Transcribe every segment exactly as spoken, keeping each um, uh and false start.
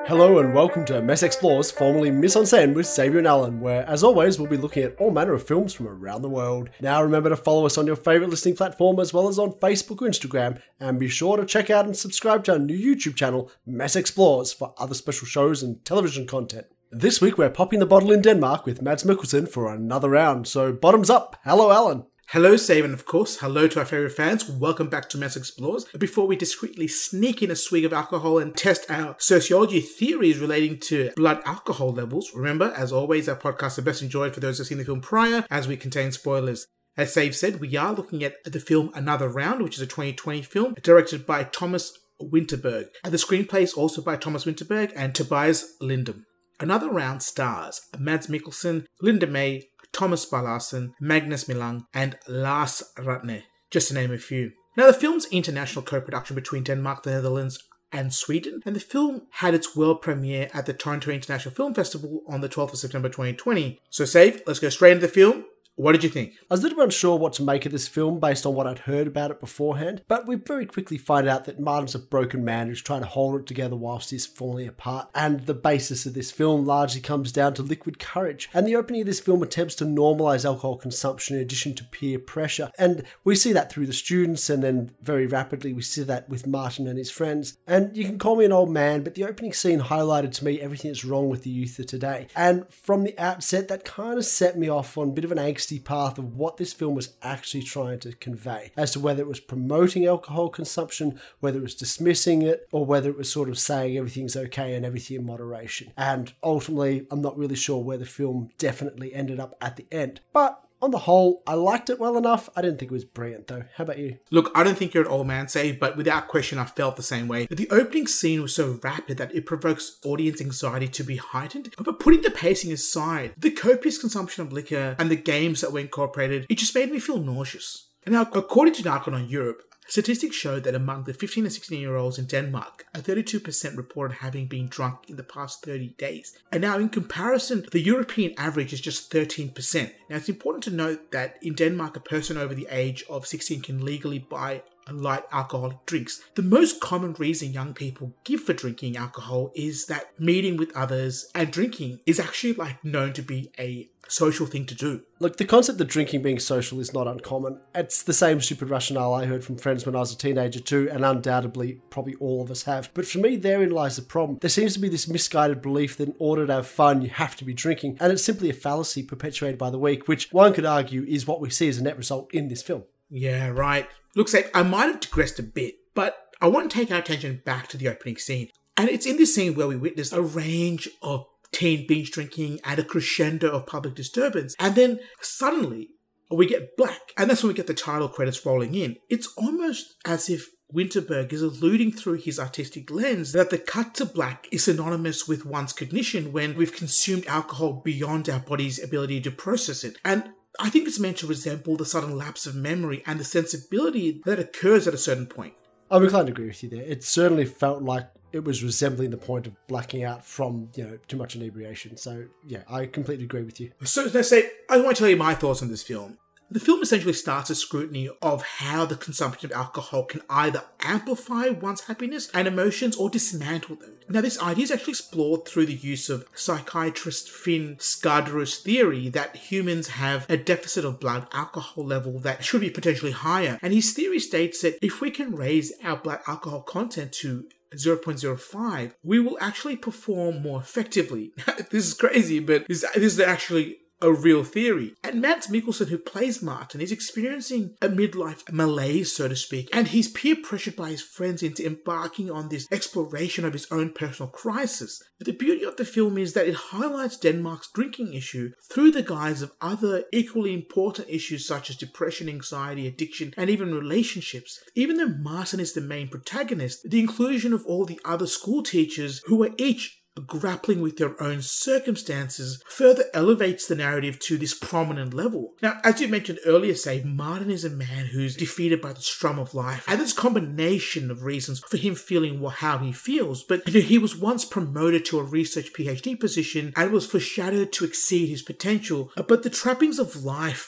Hello and welcome to Mess Explores, formerly Miss on Sand with Xavier and Alan, where as always we'll be looking at all manner of films from around the world. Now remember to follow us on your favourite listening platform as well as on Facebook or Instagram, and be sure to check out and subscribe to our new YouTube channel, Mess Explores, for other special shows and television content. This week we're popping the bottle in Denmark with Mads Mikkelsen for another round, so bottoms up. Hello Alan. Hello, Save, and of course, hello to our favourite fans. Welcome back to Mess Explores. Before we discreetly sneak in a swig of alcohol and test our sociology theories relating to blood alcohol levels, remember, as always, our podcasts are best enjoyed for those who've seen the film prior, as we contain spoilers. As Save said, we are looking at the film Another Round, which is a twenty twenty film directed by Thomas Winterberg. And the screenplay is also by Thomas Winterberg and Tobias Lindum. Another Round stars Mads Mikkelsen, Linda May, Thomas Barlason, Magnus Millang, and Lars Ratne, just to name a few. Now, the film's international co-production between Denmark, the Netherlands, and Sweden, and the film had its world premiere at the Toronto International Film Festival on the twelfth of September twenty twenty. So, Save, let's go straight into the film. What did you think? I was a little unsure what to make of this film based on what I'd heard about it beforehand, but we very quickly find out that Martin's a broken man who's trying to hold it together whilst he's falling apart, and the basis of this film largely comes down to liquid courage. And the opening of this film attempts to normalise alcohol consumption in addition to peer pressure, and we see that through the students, and then very rapidly we see that with Martin and his friends. And you can call me an old man, but the opening scene highlighted to me everything that's wrong with the youth of today. And from the outset, that kind of set me off on a bit of an angsty path of what this film was actually trying to convey, as to whether it was promoting alcohol consumption, whether it was dismissing it, or whether it was sort of saying everything's okay and everything in moderation. And ultimately, I'm not really sure where the film definitely ended up at the end. But on the whole, I liked it well enough. I didn't think it was brilliant though. How about you? Look, I don't think you're an old man, Save, but without question I felt the same way. The opening scene was so rapid that it provokes audience anxiety to be heightened. But putting the pacing aside, the copious consumption of liquor and the games that were incorporated, it just made me feel nauseous. And now, according to Narcon on Europe, statistics showed that among the fifteen and sixteen year olds in Denmark, a thirty-two percent reported having been drunk in the past thirty days. And now in comparison, the European average is just thirteen percent. Now it's important to note that in Denmark, a person over the age of sixteen can legally buy light alcoholic drinks. The most common reason young people give for drinking alcohol is that meeting with others and drinking is actually like known to be a social thing to do. Look, the concept of drinking being social is not uncommon. It's the same stupid rationale I heard from friends when I was a teenager too, and undoubtedly probably all of us have. But for me, therein lies the problem. There seems to be this misguided belief that in order to have fun, you have to be drinking, and it's simply a fallacy perpetuated by the weak, which one could argue is what we see as a net result in this film. Yeah, right. Looks like I might have digressed a bit, but I want to take our attention back to the opening scene. And it's in this scene where we witness a range of teen binge drinking and a crescendo of public disturbance. And then suddenly we get black. And that's when we get the title credits rolling in. It's almost as if Winterberg is alluding through his artistic lens that the cut to black is synonymous with one's cognition when we've consumed alcohol beyond our body's ability to process it. And I think it's meant to resemble the sudden lapse of memory and the sensibility that occurs at a certain point. I'm inclined to agree with you there. It certainly felt like it was resembling the point of blacking out from, you know, too much inebriation. So, yeah, I completely agree with you. So, let's say, I want to tell you my thoughts on this film. The film essentially starts a scrutiny of how the consumption of alcohol can either amplify one's happiness and emotions or dismantle them. Now, this idea is actually explored through the use of psychiatrist Finn Skarderud's theory that humans have a deficit of blood alcohol level that should be potentially higher. And his theory states that if we can raise our blood alcohol content to zero point zero five, we will actually perform more effectively. This is crazy, but this, this is actually a real theory. And Mads Mikkelsen, who plays Martin, is experiencing a midlife malaise, so to speak, and he's peer pressured by his friends into embarking on this exploration of his own personal crisis. But the beauty of the film is that it highlights Denmark's drinking issue through the guise of other equally important issues such as depression, anxiety, addiction, and even relationships. Even though Martin is the main protagonist, the inclusion of all the other school teachers who are each grappling with their own circumstances further elevates the narrative to this prominent level. Now, as you mentioned earlier, say, Martin is a man who's defeated by the strum of life, and there's a combination of reasons for him feeling how he feels, but you know, he was once promoted to a research PhD position and was foreshadowed to exceed his potential, but the trappings of life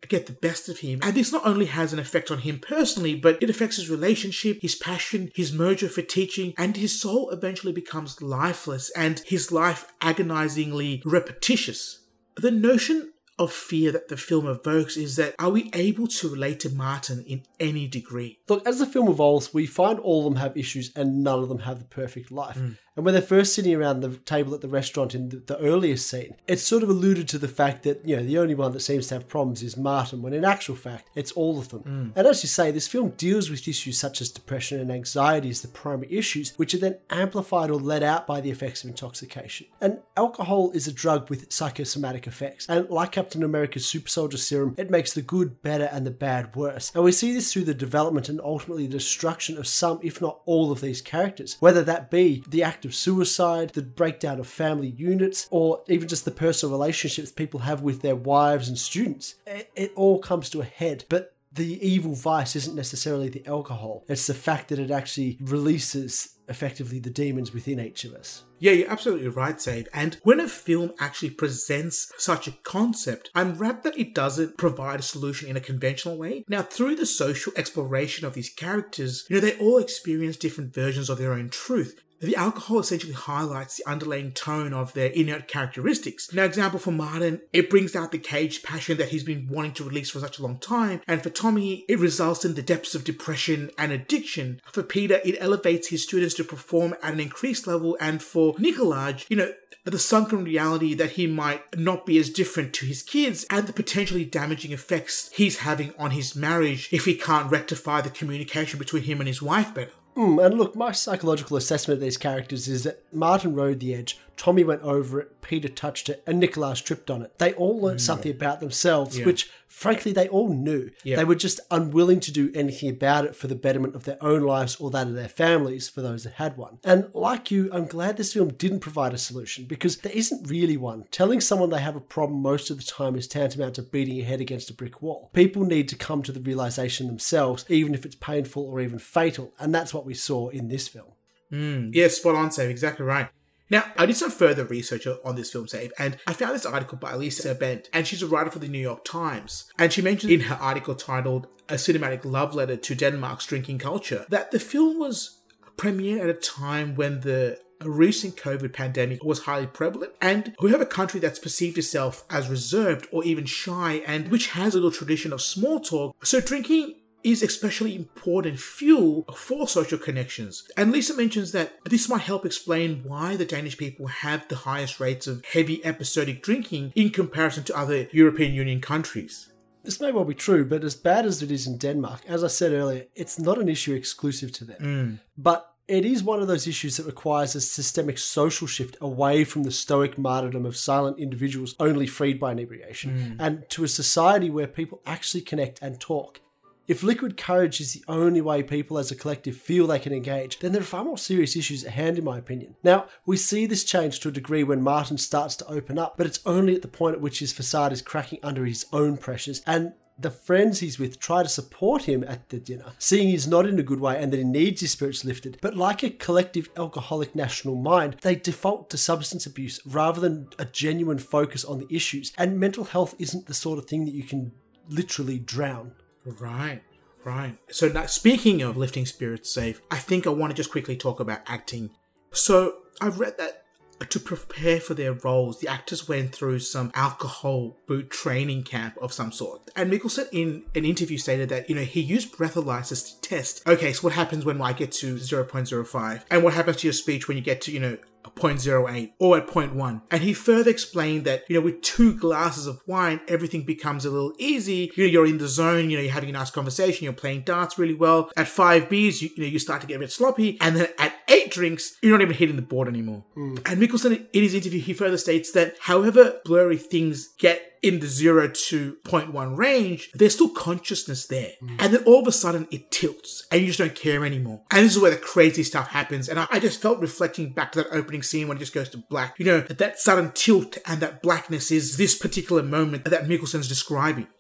get the best of him. And this not only has an effect on him personally, but it affects his relationship, his passion, his mojo for teaching, and his soul eventually becomes lifeless and his life agonizingly repetitious. The notion of fear that the film evokes is that, are we able to relate to Martin in any degree? Look, as the film evolves, we find all of them have issues and none of them have the perfect life. Mm. And when they're first sitting around the table at the restaurant in the, the earliest scene, it's sort of alluded to the fact that, you know, the only one that seems to have problems is Martin, when in actual fact, it's all of them. Mm. And as you say, this film deals with issues such as depression and anxiety as the primary issues, which are then amplified or let out by the effects of intoxication. And alcohol is a drug with psychosomatic effects. And like Captain America's super soldier serum, it makes the good better and the bad worse. And we see this through the development and ultimately the destruction of some, if not all, of these characters, whether that be the act of suicide, the breakdown of family units, or even just the personal relationships people have with their wives and students. It, it all comes to a head. But the evil vice isn't necessarily the alcohol. It's the fact that it actually releases effectively the demons within each of us. Yeah, you're absolutely right, Save. And when a film actually presents such a concept, I'm wrapped that it doesn't provide a solution in a conventional way. Now, through the social exploration of these characters, you know, they all experience different versions of their own truth. The alcohol essentially highlights the underlying tone of their innate characteristics. Now, example for Martin, it brings out the caged passion that he's been wanting to release for such a long time. And for Tommy, it results in the depths of depression and addiction. For Peter, it elevates his students to perform at an increased level. And for Nikolaj, you know, the sunken reality that he might not be as different to his kids and the potentially damaging effects he's having on his marriage if he can't rectify the communication between him and his wife better. Mm, and look, my psychological assessment of these characters is that Martin rode the edge, Tommy went over it, Peter touched it, and Nikolaj tripped on it. They all learned mm. something about themselves, yeah. which, frankly, they all knew. Yeah. They were just unwilling to do anything about it for the betterment of their own lives or that of their families, for those that had one. And like you, I'm glad this film didn't provide a solution, because there isn't really one. Telling someone they have a problem most of the time is tantamount to beating your head against a brick wall. People need to come to the realization themselves, even if it's painful or even fatal, and that's what we saw in this film. Mm, yeah, spot on, Save. Exactly right. Now, I did some further research on this film, Save, and I found this article by Lisa Bent, and she's a writer for the New York Times. And she mentioned in her article titled A Cinematic Love Letter to Denmark's Drinking Culture that the film was premiered at a time when the recent COVID pandemic was highly prevalent, and we have a country that's perceived itself as reserved or even shy, and which has a little tradition of small talk. So drinking is especially important fuel for social connections. And Lisa mentions that this might help explain why the Danish people have the highest rates of heavy episodic drinking in comparison to other European Union countries. This may well be true, but as bad as it is in Denmark, as I said earlier, it's not an issue exclusive to them. Mm. But it is one of those issues that requires a systemic social shift away from the stoic martyrdom of silent individuals only freed by inebriation, mm. and to a society where people actually connect and talk. If liquid courage is the only way people as a collective feel they can engage, then there are far more serious issues at hand, in my opinion. Now, we see this change to a degree when Martin starts to open up, but it's only at the point at which his facade is cracking under his own pressures, and the friends he's with try to support him at the dinner, seeing he's not in a good way and that he needs his spirits lifted. But like a collective alcoholic national mind, they default to substance abuse rather than a genuine focus on the issues. And mental health isn't the sort of thing that you can literally drown. Right, right. So now, speaking of lifting spirits, Save, I think I want to just quickly talk about acting. So I've read that to prepare for their roles, the actors went through some alcohol boot training camp of some sort. And Mikkelsen in an interview stated that, you know, he used breathalyzers to test, okay, so what happens when I get to zero point zero five? And what happens to your speech when you get to, you know, zero point zero eight or at zero point one? And he further explained that, you know, with two glasses of wine, everything becomes a little easy. You know, you're in the zone, you know, you're having a nice conversation, you're playing darts really well. At five beers, you, you know, you start to get a bit sloppy. And then at eight drinks, you're not even hitting the board anymore. Mm. And Mikkelsen, in his interview, he further states that however blurry things get in the zero to zero point one range, there's still consciousness there. Mm. And then all of a sudden it tilts and you just don't care anymore. And this is where the crazy stuff happens. And I, I just felt reflecting back to that opening scene when it just goes to black. You know, that, that sudden tilt and that blackness is this particular moment that Mikkelsen's describing.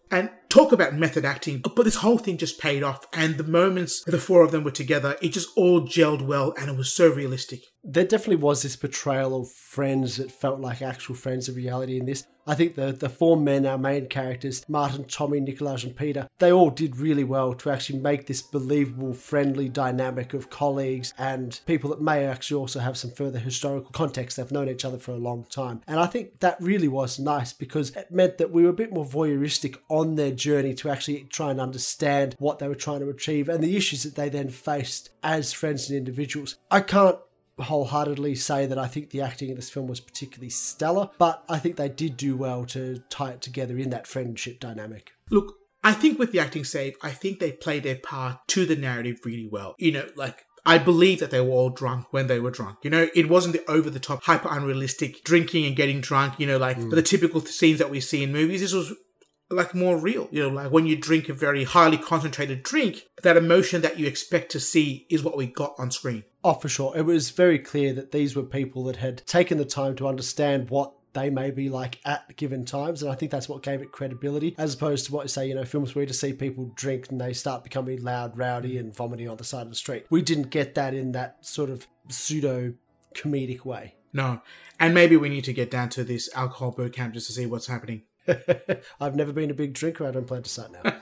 And talk about method acting, but this whole thing just paid off, and the moments the four of them were together, it just all gelled well, and it was so realistic. There definitely was this portrayal of friends that felt like actual friends of reality in this. I think the, the four men, our main characters, Martin, Tommy, Nikolaj and Peter, they all did really well to actually make this believable, friendly dynamic of colleagues and people that may actually also have some further historical context. They've known each other for a long time. And I think that really was nice because it meant that we were a bit more voyeuristic on their journey to actually try and understand what they were trying to achieve and the issues that they then faced as friends and individuals. I can't wholeheartedly say that I think the acting in this film was particularly stellar, but I think they did do well to tie it together in that friendship dynamic. Look, I think with the acting save, I think they played their part to the narrative really well. You know, like, I believe that they were all drunk when they were drunk. You know, it wasn't the over-the-top, hyper unrealistic drinking and getting drunk, you know, like mm. the typical scenes that we see in movies. This was like more real, you know, like when you drink a very highly concentrated drink, that emotion that you expect to see is what we got on screen. Oh, for sure. It was very clear that these were people that had taken the time to understand what they may be like at given times, and I think that's what gave it credibility, as opposed to what you say, you know, films where you just see people drink and they start becoming loud, rowdy and vomiting on the side of the street. We didn't get that in that sort of pseudo comedic way. No. And maybe we need to get down to this alcohol boot camp just to see what's happening. I've never been a big drinker. I don't plan to start now.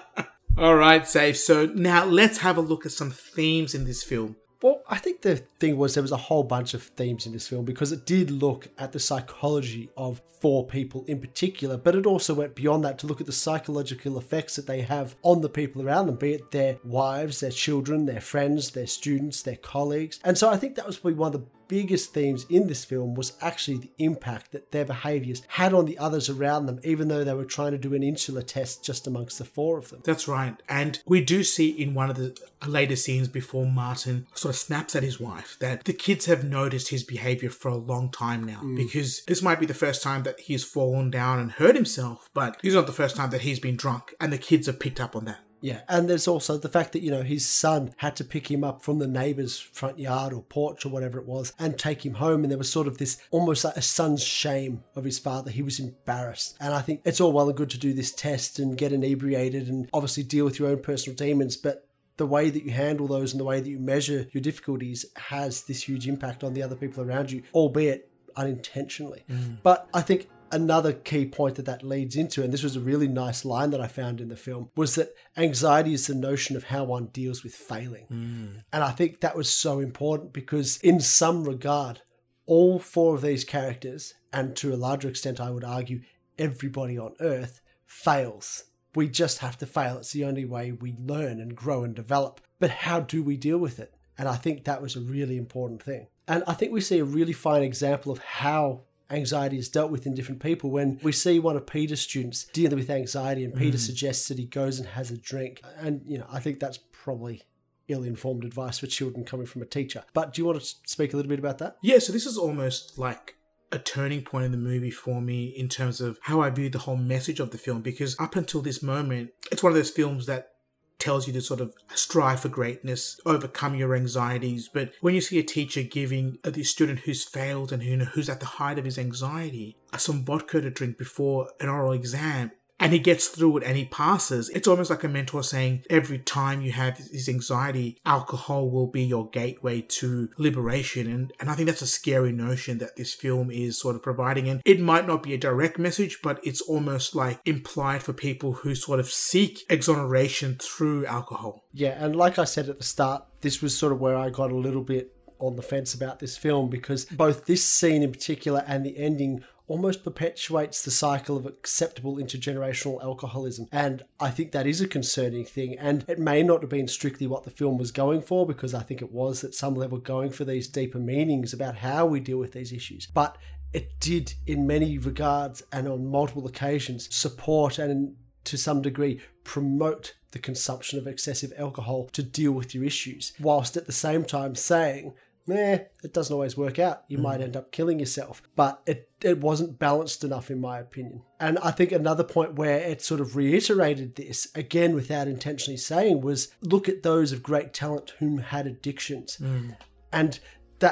All right, Safe. So now let's have a look at some themes in this film. Well, I think the thing was there was a whole bunch of themes in this film because it did look at the psychology of four people in particular, but it also went beyond that to look at the psychological effects that they have on the people around them, be it their wives, their children, their friends, their students, their colleagues. And so I think that was probably one of the biggest themes in this film was actually the impact that their behaviours had on the others around them, even though they were trying to do an insular test just amongst the four of them. That's right. And we do see in one of the later scenes before Martin sort of snaps at his wife that the kids have noticed his behaviour for a long time now, mm. because this might be the first time that he's fallen down and hurt himself, but it's not the first time that he's been drunk, and the kids have picked up on that. Yeah, and there's also the fact that, you know, his son had to pick him up from the neighbour's front yard or porch or whatever it was and take him home. And there was sort of this almost like a son's shame of his father. He was embarrassed. And I think it's all well and good to do this test and get inebriated and obviously deal with your own personal demons, but the way that you handle those and the way that you measure your difficulties has this huge impact on the other people around you, albeit unintentionally. Mm. But I think another key point that that leads into, and this was a really nice line that I found in the film, was that anxiety is the notion of how one deals with failing. Mm. And I think that was so important because in some regard, all four of these characters, and to a larger extent, I would argue, everybody on Earth fails. We just have to fail. It's the only way we learn and grow and develop. But how do we deal with it? And I think that was a really important thing. And I think we see a really fine example of how anxiety is dealt with in different people when we see one of Peter's students dealing with anxiety and Peter mm. suggests that he goes and has a drink. And, you know, I think that's probably ill-informed advice for children coming from a teacher. But do you want to speak a little bit about that? Yeah, so this is almost like a turning point in the movie for me in terms of how I view the whole message of the film, because up until this moment, it's one of those films that tells you to sort of strive for greatness, overcome your anxieties. But when you see a teacher giving the student who's failed and who, who's at the height of his anxiety some vodka to drink before an oral exam, and he gets through it and he passes, it's almost like a mentor saying every time you have this anxiety, alcohol will be your gateway to liberation. And, and I think that's a scary notion that this film is sort of providing. And it might not be a direct message, but it's almost like implied for people who sort of seek exoneration through alcohol. Yeah, and like I said at the start, this was sort of where I got a little bit on the fence about this film, because both this scene in particular and the ending almost perpetuates the cycle of acceptable intergenerational alcoholism. And I think that is a concerning thing. And it may not have been strictly what the film was going for, because I think it was at some level going for these deeper meanings about how we deal with these issues. But it did, in many regards and on multiple occasions, support and to some degree promote the consumption of excessive alcohol to deal with your issues, whilst at the same time saying, Nah, it doesn't always work out. You mm. might end up killing yourself. But it, it wasn't balanced enough, in my opinion. And I think another point where it sort of reiterated this, again without intentionally saying, was look at those of great talent whom had addictions. Mm. And that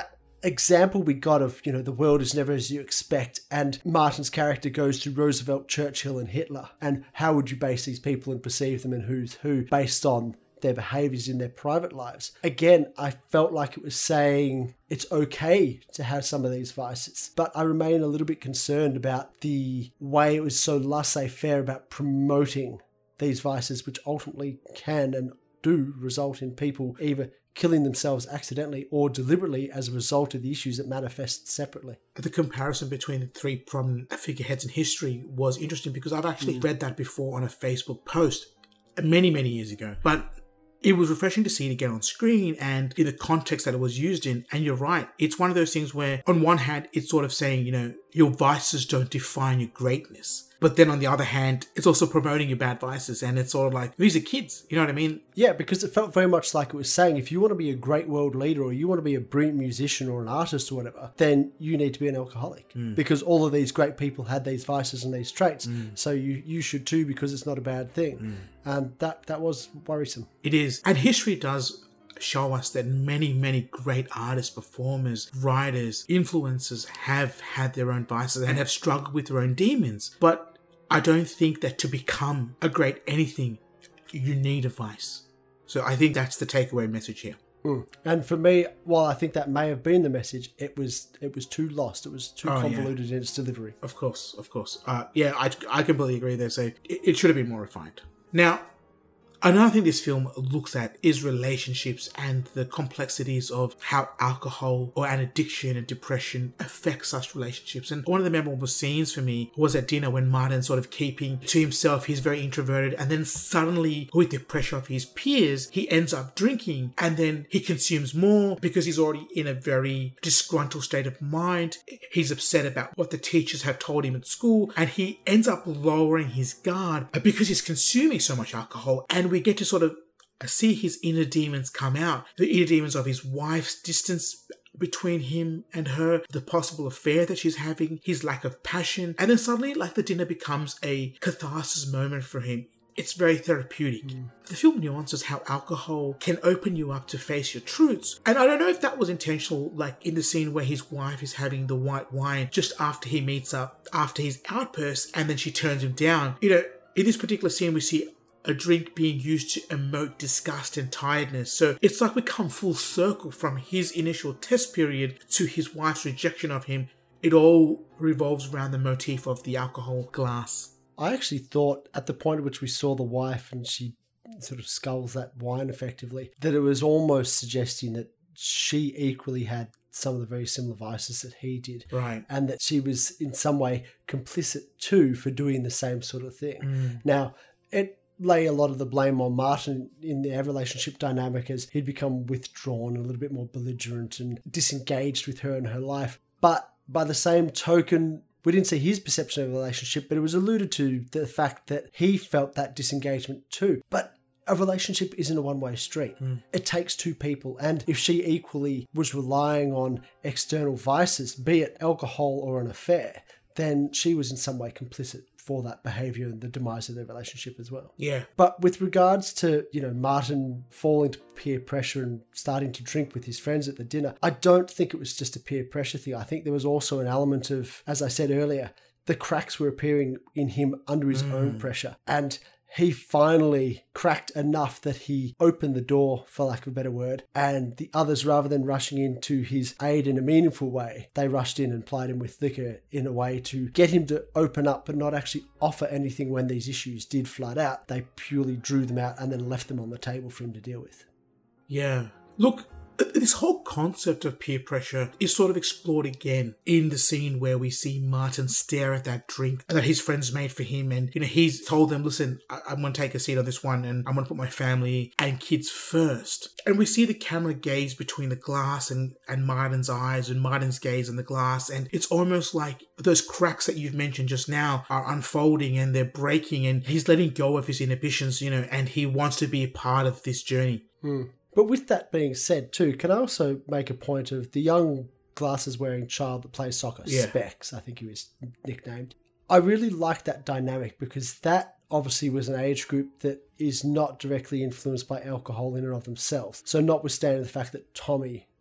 example we got of, you know, the world is never as you expect, and Martin's character goes to Roosevelt, Churchill and Hitler, and how would you base these people and perceive them and who's who based on their behaviours in their private lives. Again, I felt like it was saying it's okay to have some of these vices, but I remain a little bit concerned about the way it was so laissez-faire about promoting these vices, which ultimately can and do result in people either killing themselves accidentally or deliberately as a result of the issues that manifest separately. The comparison between the three prominent figureheads in history was interesting because I've actually mm. read that before on a Facebook post many, many years ago. But it was refreshing to see it again on screen and in the context that it was used in. And you're right. It's one of those things where on one hand, it's sort of saying, you know, your vices don't define your greatness. But then on the other hand, it's also promoting your bad vices. And it's sort of like, these are kids. You know what I mean? Yeah, because it felt very much like it was saying, if you want to be a great world leader or you want to be a brilliant musician or an artist or whatever, then you need to be an alcoholic. Mm. Because all of these great people had these vices and these traits. Mm. So you, you should too, because it's not a bad thing. Mm. And that, that was worrisome. It is. And history does show us that many, many great artists, performers, writers, influencers have had their own vices and have struggled with their own demons. But I don't think that to become a great anything, you need a vice. So I think that's the takeaway message here. Mm. And for me, while I think that may have been the message, it was it was too lost. It was too oh, convoluted yeah. in its delivery. Of course, of course. Uh, yeah, I, I completely agree there. So it, it should have been more refined. Now, another thing this film looks at is relationships and the complexities of how alcohol or an addiction and depression affects such relationships. And one of the memorable scenes for me was at dinner when Martin's sort of keeping to himself, he's very introverted, and then suddenly with the pressure of his peers, he ends up drinking and then he consumes more because he's already in a very disgruntled state of mind. He's upset about what the teachers have told him at school and he ends up lowering his guard because he's consuming so much alcohol. And we get to sort of see his inner demons come out. The inner demons of his wife's distance between him and her, the possible affair that she's having, his lack of passion. And then suddenly, like, the dinner becomes a catharsis moment for him. It's very therapeutic. Mm. The film nuances how alcohol can open you up to face your truths. And I don't know if that was intentional, like in the scene where his wife is having the white wine just after he meets up, after his outburst, and then she turns him down. You know, in this particular scene, we see a drink being used to emote disgust and tiredness. So it's like we come full circle from his initial test period to his wife's rejection of him. It all revolves around the motif of the alcohol glass. I actually thought at the point at which we saw the wife and she sort of sculls that wine effectively, that it was almost suggesting that she equally had some of the very similar vices that he did. Right. And that she was in some way complicit too for doing the same sort of thing. Mm. Now, it lay a lot of the blame on Martin in their relationship dynamic as he'd become withdrawn, a little bit more belligerent and disengaged with her and her life. But by the same token, we didn't see his perception of the relationship, but it was alluded to the fact that he felt that disengagement too. But a relationship isn't a one-way street. Mm. It takes two people. And if she equally was relying on external vices, be it alcohol or an affair, then she was in some way complicit for that behaviour and the demise of their relationship as well. Yeah. But with regards to, you know, Martin falling to peer pressure and starting to drink with his friends at the dinner, I don't think it was just a peer pressure thing. I think there was also an element of, as I said earlier, the cracks were appearing in him under his mm. own pressure. And he finally cracked enough that he opened the door, for lack of a better word, and the others, rather than rushing in to his aid in a meaningful way, they rushed in and plied him with liquor in a way to get him to open up but not actually offer anything when these issues did flood out. They purely drew them out and then left them on the table for him to deal with. Yeah. Look, this whole concept of peer pressure is sort of explored again in the scene where we see Martin stare at that drink that his friends made for him. And, you know, he's told them, listen, I- I'm going to take a seat on this one and I'm going to put my family and kids first. And we see the camera gaze between the glass and, and Martin's eyes and Martin's gaze on the glass. And it's almost like those cracks that you've mentioned just now are unfolding and they're breaking and he's letting go of his inhibitions, you know, and he wants to be a part of this journey. Hmm. But with that being said too, can I also make a point of the young glasses-wearing child that plays soccer, yeah. Specs, I think he was nicknamed. I really like that dynamic because that obviously was an age group that is not directly influenced by alcohol in and of themselves. So notwithstanding the fact that Tommy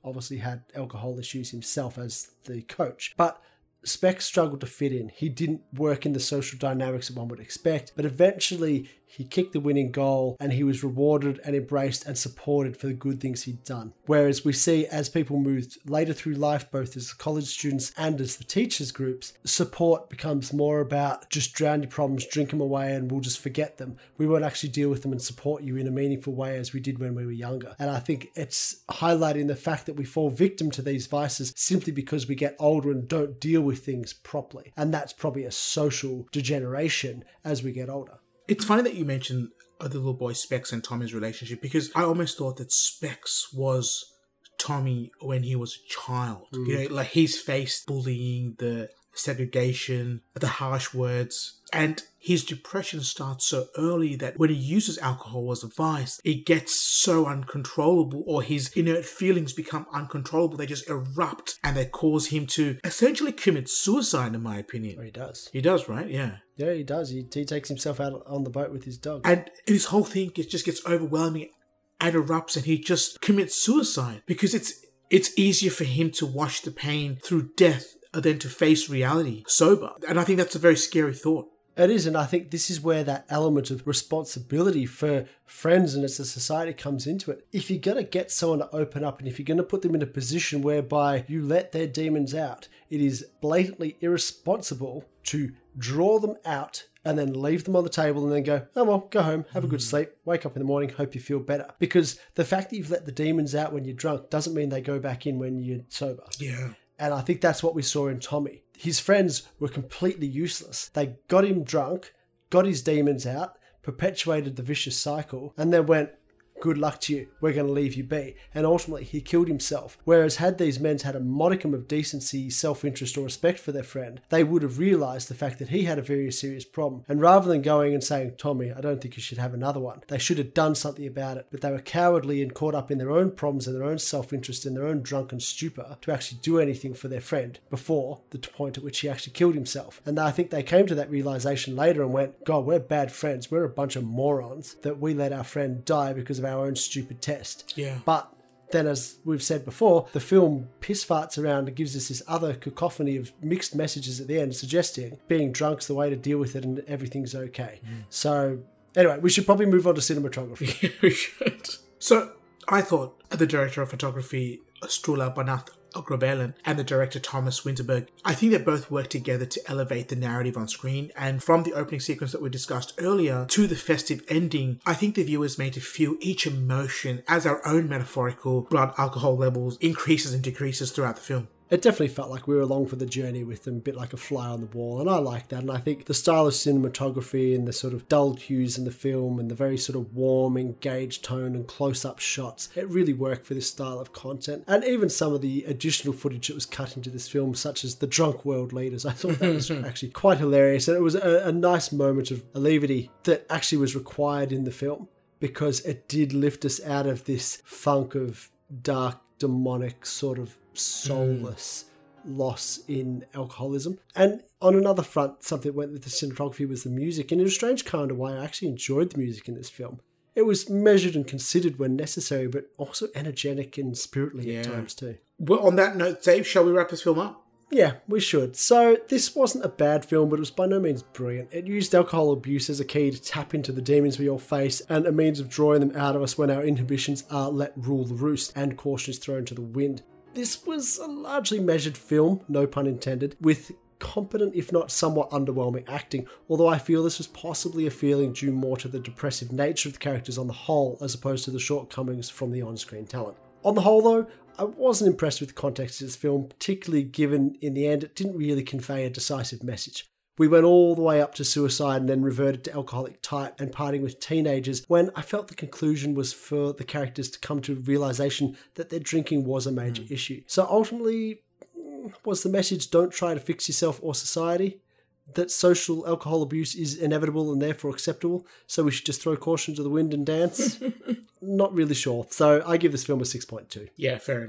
obviously had alcohol issues himself as the coach. But Specs struggled to fit in. He didn't work in the social dynamics that one would expect, but eventually he kicked the winning goal and he was rewarded and embraced and supported for the good things he'd done. Whereas we see as people moved later through life, both as college students and as the teachers groups, support becomes more about just drown your problems, drink them away, and we'll just forget them. We won't actually deal with them and support you in a meaningful way as we did when we were younger. And I think it's highlighting the fact that we fall victim to these vices simply because we get older and don't deal with things properly. And that's probably a social degeneration as we get older. It's funny that you mentioned the little boy Specs and Tommy's relationship, because I almost thought that Specs was Tommy when he was a child. Mm. You know, like he's faced bullying, the segregation, the harsh words, and his depression starts so early that when he uses alcohol as a vice, it gets so uncontrollable, or his inert feelings become uncontrollable. They just erupt and they cause him to essentially commit suicide, in my opinion. Oh, he does. He does, right? Yeah. Yeah, he does. He, he takes himself out on the boat with his dog. And his whole thing it just gets overwhelming and erupts, and he just commits suicide because it's it's easier for him to wash the pain through death than to face reality sober. And I think that's a very scary thought. It is, and I think this is where that element of responsibility for friends and as a society comes into it. If you're going to get someone to open up and if you're going to put them in a position whereby you let their demons out, it is blatantly irresponsible to draw them out and then leave them on the table and then go, oh well, go home, have a good sleep, wake up in the morning, hope you feel better. Because the fact that you've let the demons out when you're drunk doesn't mean they go back in when you're sober. Yeah. And I think that's what we saw in Tommy. His friends were completely useless. They got him drunk, got his demons out, perpetuated the vicious cycle, and then went, good luck to you, we're going to leave you be. And ultimately, he killed himself. Whereas had these men had a modicum of decency, self-interest, or respect for their friend, they would have realised the fact that he had a very serious problem. And rather than going and saying, Tommy, I don't think you should have another one, they should have done something about it. But they were cowardly and caught up in their own problems and their own self-interest and their own drunken stupor to actually do anything for their friend before the point at which he actually killed himself. And I think they came to that realisation later and went, God, we're bad friends. We're a bunch of morons that we let our friend die because of our our own stupid test. Yeah. But then, as we've said before, the film piss farts around and gives us this other cacophony of mixed messages at the end, suggesting being drunk's the way to deal with it and everything's okay. Mm. So, anyway, we should probably move on to cinematography. Yeah, we should. So, I thought the director of photography, Strula Banath Grobelen, and the director Thomas Winterberg, I think they both work together to elevate the narrative on screen. And from the opening sequence that we discussed earlier to the festive ending, I think the viewer is made to feel each emotion as our own metaphorical blood alcohol levels increases and decreases throughout the film. It definitely felt like we were along for the journey with them, a bit like a fly on the wall, and I like that. And I think the style of cinematography and the sort of dull hues in the film and the very sort of warm, engaged tone and close-up shots, it really worked for this style of content. And even some of the additional footage that was cut into this film, such as the drunk world leaders, I thought that was actually quite hilarious. And it was a, a nice moment of levity that actually was required in the film, because it did lift us out of this funk of dark, demonic sort of soulless mm. loss in alcoholism. And on another front, something that went with the cinematography was the music. And in a strange kind of way, I actually enjoyed the music in this film. It was measured and considered when necessary, but also energetic and spiritly yeah. at times too. Well, on that note, Dave, shall we wrap this film up? Yeah, we should. So this wasn't a bad film, but it was by no means brilliant. It used alcohol abuse as a key to tap into the demons we all face and a means of drawing them out of us when our inhibitions are let rule the roost and caution is thrown to the wind. This was a largely measured film, no pun intended, with competent if not somewhat underwhelming acting, although I feel this was possibly a feeling due more to the depressive nature of the characters on the whole as opposed to the shortcomings from the on-screen talent. On the whole though, I wasn't impressed with the context of this film, particularly given in the end it didn't really convey a decisive message. We went all the way up to suicide and then reverted to alcoholic type and partying with teenagers when I felt the conclusion was for the characters to come to a realisation that their drinking was a major mm. issue. So ultimately, was the message don't try to fix yourself or society? That social alcohol abuse is inevitable and therefore acceptable, so we should just throw caution to the wind and dance? Not really sure. So I give this film a six point two. Yeah, fair enough.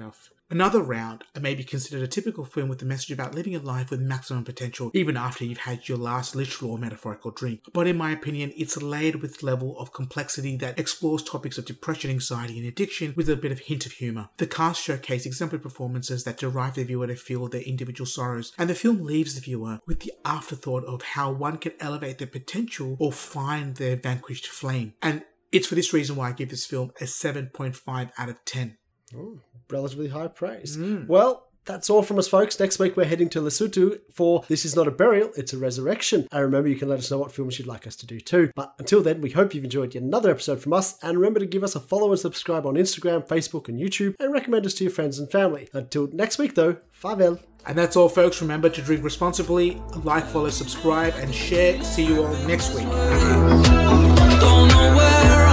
Another Round may be considered a typical film with a message about living a life with maximum potential even after you've had your last literal or metaphorical drink. But in my opinion, it's layered with level of complexity that explores topics of depression, anxiety and addiction with a bit of hint of humour. The cast showcase exemplary performances that drive the viewer to feel their individual sorrows, and the film leaves the viewer with the afterthought of how one can elevate their potential or find their vanquished flame. And it's for this reason why I give this film a seven point five out of ten. Oh, relatively high praise. Mm. Well, that's all from us, folks. Next week, we're heading to Lesotho for This Is Not a Burial, It's a Resurrection. And remember, you can let us know what films you'd like us to do too. But until then, we hope you've enjoyed yet another episode from us. And remember to give us a follow and subscribe on Instagram, Facebook, and YouTube. And recommend us to your friends and family. Until next week, though, farewell. And that's all, folks. Remember to drink responsibly, like, follow, subscribe, and share. See you all next week. Don't know where